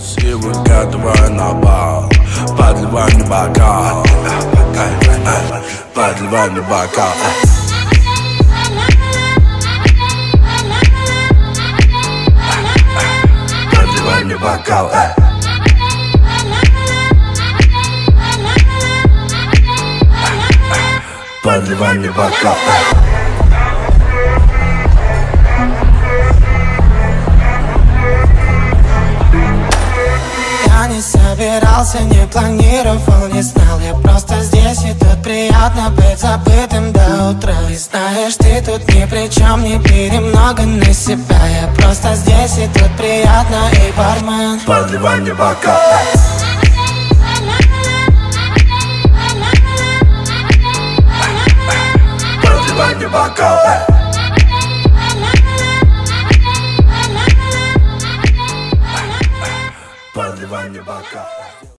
Сегодня давай на бал, подливай мне бокал, подливай мне бокал. Подливай мне бокал, подливай мне бокал. Я не собирался, не планировал, не знал. Я просто здесь, и тут приятно быть забытым до утра. И знаешь, ты тут ни при чем, не бери много на себя. Я просто здесь, и тут приятно, и бармен. Подливай мне бокал. Подливай мне бокал. Подливай мне бокал.